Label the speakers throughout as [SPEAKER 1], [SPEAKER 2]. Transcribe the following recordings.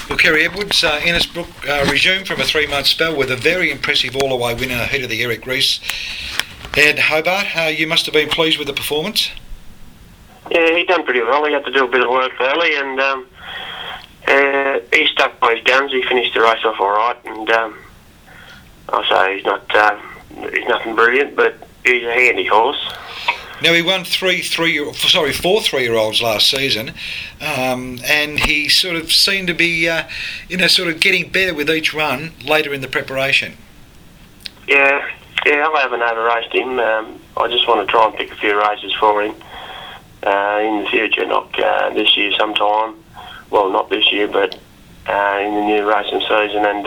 [SPEAKER 1] Well, Kerry Edwards, Innisbrook resumed from a 3-month spell with a very impressive all-away winner ahead of the Eric Rees at Hobart. You must have been pleased with the performance.
[SPEAKER 2] Yeah, he done pretty well. He had to do a bit of work early, and he stuck by his guns. He finished the race off all right, and I'll say he's nothing brilliant, but he's a handy horse.
[SPEAKER 1] Now, he won 4 3-year-olds last season, and he sort of seemed to be, sort of getting better with each run later in the preparation.
[SPEAKER 2] Yeah, I haven't over-raced him. I just want to try and pick a few races for him in the future, not this year sometime. Well, not this year, but in the new racing season, and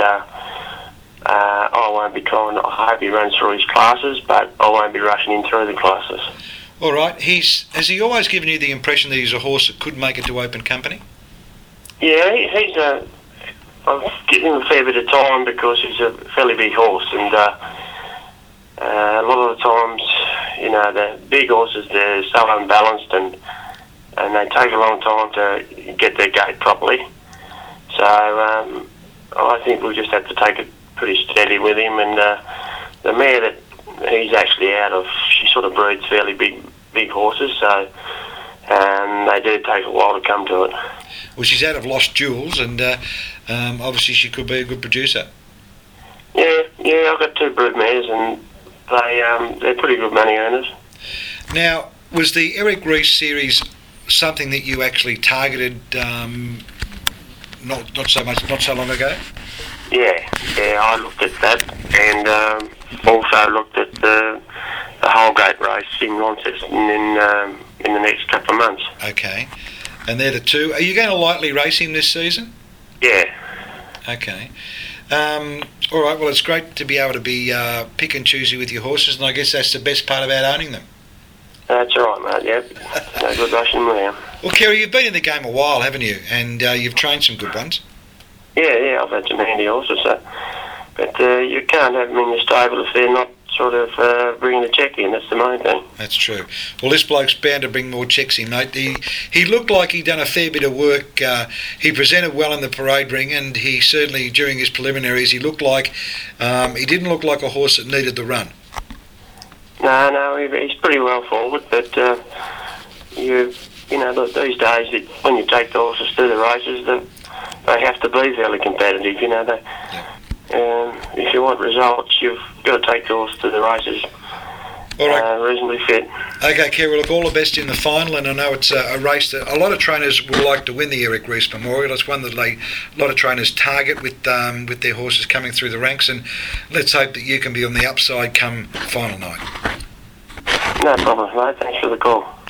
[SPEAKER 2] I won't be trying. I hope he runs through his classes, but I won't be rushing him through the classes.
[SPEAKER 1] All right. Has he always given you the impression that he's a horse that could make it to open company?
[SPEAKER 2] Yeah, I've given him a fair bit of time because he's a fairly big horse, and a lot of the times, the big horses, they're so unbalanced and they take a long time to get their gait properly. So I think we'll just have to take it pretty steady with him, and the mare that he's actually out of, she sort of breeds fairly big horses, so they do take a while to come to it.
[SPEAKER 1] Well, she's out of Lost Jewels, and obviously she could be a good producer.
[SPEAKER 2] Yeah, I've got 2 brood mares, and they're pretty good money earners.
[SPEAKER 1] Now, was the Eric Rees series something that you actually targeted not so long ago?
[SPEAKER 2] Yeah, I looked at that, and also looked at the Holgate race in Launceston in the next couple of months.
[SPEAKER 1] Okay, and they're the 2. Are you going to lightly race him this season?
[SPEAKER 2] Yeah.
[SPEAKER 1] Okay. All right, well, it's great to be able to be pick and choosy with your horses, and I guess that's the best part about owning them.
[SPEAKER 2] That's all right, mate, yep. No good rushing them around.
[SPEAKER 1] Well, Kerry, you've been in the game a while, haven't you? And you've trained some good ones.
[SPEAKER 2] Yeah, I've had some handy horses, but you can't have them in your stable if they're not sort of bringing the check in. That's the main thing.
[SPEAKER 1] That's true. Well, this bloke's bound to bring more checks in, mate. He looked like he'd done a fair bit of work. He presented well in the parade ring, and he certainly, during his preliminaries, he looked like he didn't look like a horse that needed the run.
[SPEAKER 2] No, he's pretty well forward, but these days, when you take the horses through the races, they have to be fairly competitive. If you want results, you've got to take the horse to the races.
[SPEAKER 1] All right.
[SPEAKER 2] Reasonably fit.
[SPEAKER 1] Okay, Kerry, look, all the best in the final, and I know it's a race that a lot of trainers would like to win the Eric Rees Memorial. It's one that a lot of trainers target with their horses coming through the ranks, and let's hope that you can be on the upside come final night.
[SPEAKER 2] No problem, mate. Thanks for the call.